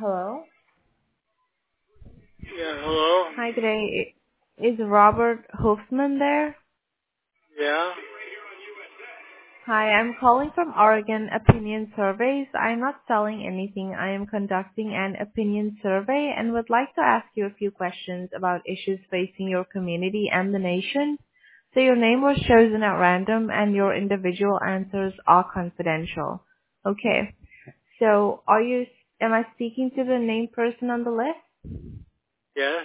Hello. Yeah, hello? Hi, good day. Is Robert Hoofman there? Yeah? Hi, I'm calling from Oregon Opinion Surveys. I'm not selling anything. I am conducting an opinion survey and would like to ask you a few questions about issues facing your community and the nation. So your name was chosen at random and your individual answers are confidential. Okay. So am I speaking to the named person on the list? Yes?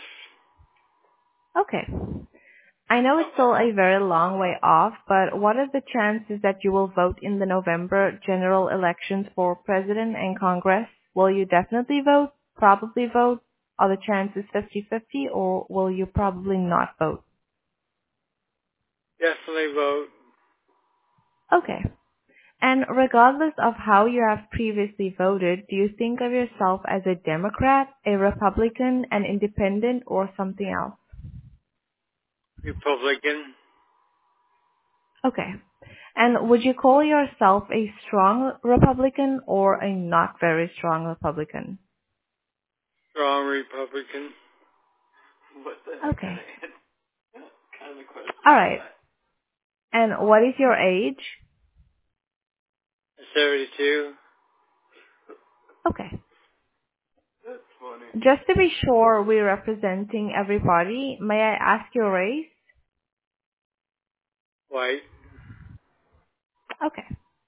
Okay. I know it's still a very long way off, but what are the chances that you will vote in the November general elections for president and Congress? Will you definitely vote, probably vote? Are the chances 50-50, or will you probably not vote? Definitely vote. Okay. And regardless of how you have previously voted, do you think of yourself as a Democrat, a Republican, an independent, or something else? Republican. Okay. And would you call yourself a strong Republican or a not very strong Republican? Strong Republican. What the heck Okay. kind of question All is right. that? And what is your age? 72. Okay. That's funny. Just to be sure we're representing everybody, may I ask your race? White. Okay.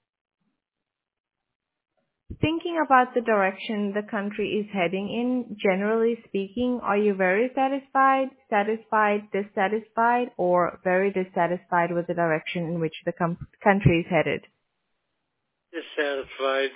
Thinking about the direction the country is heading in, generally speaking, are you very satisfied, dissatisfied, or very dissatisfied with the direction in which the country is headed? Dissatisfied.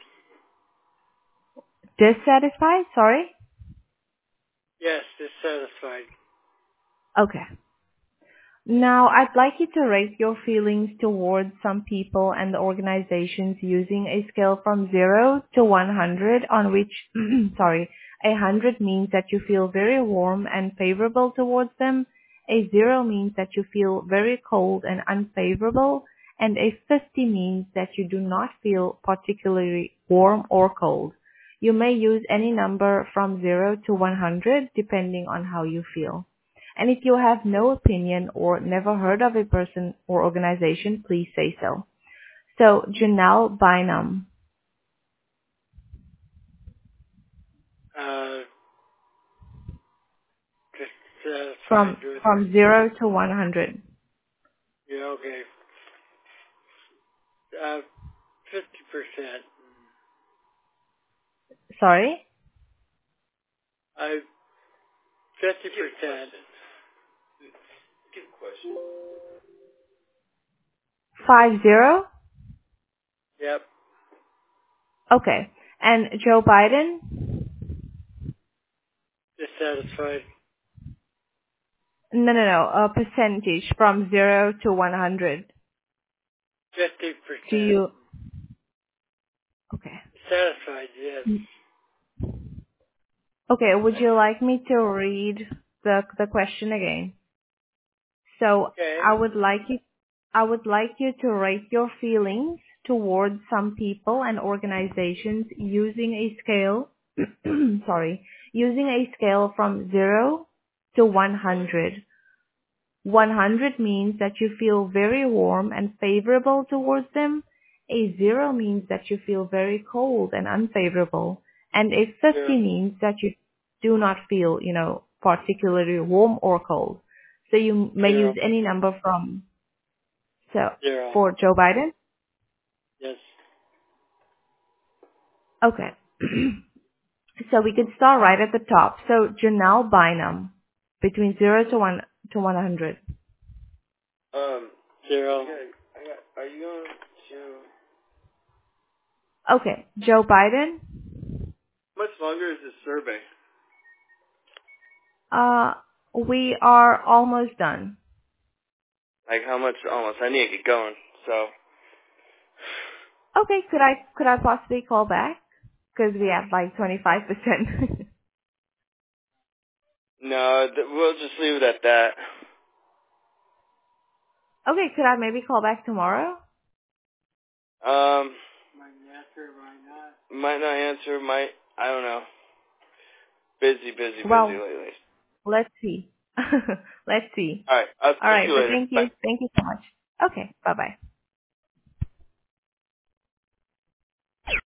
Dissatisfied? Sorry? Yes, dissatisfied. Okay. Now, I'd like you to rate your feelings towards some people and organizations using a scale from 0 to 100 on which, 100 means that you feel very warm and favorable towards them, a 0 means that you feel very cold and unfavorable, and a 50 means that you do not feel particularly warm or cold. You may use any number from 0 to 100 depending on how you feel. And if you have no opinion or never heard of a person or organization, please say so. So, Janelle Bynum, Uh, dissatisfied from with. from 0 to 100. Yeah, okay. 50%. Sorry? 50%. Good question. 50? Yep. Okay. And Joe Biden? Dissatisfied. No. A percentage from 0 to 100. Do 50%. you? Okay. Satisfied, yes. Okay. Would you like me to read the question again? So Okay. I would like you to rate your feelings towards some people and organizations using a scale, using a scale from 0 to 100. 100 means that you feel very warm and favorable towards them. A 0 means that you feel very cold and unfavorable. And a 50 Zero. means that you do not feel, particularly warm or cold. So you may Zero. use any number from, so, Zero. for Joe Biden? Yes. Okay. So we could start right at the top. So Janelle Bynum, between 0 to 100. Zero. Are you going to... Okay. Joe Biden? How much longer is this survey? Uh, we are almost done. Like, how much almost? I need to get going, so... Okay, could I possibly call back? Because we have like 25%. No, we'll just leave it at that. Okay, could I maybe call back tomorrow? Might answer, might not. Might not answer, I don't know. busy Well, lately. let's see. Let's see. All right. I'll All speak to right, you but later. thank Bye. you. Thank you so much.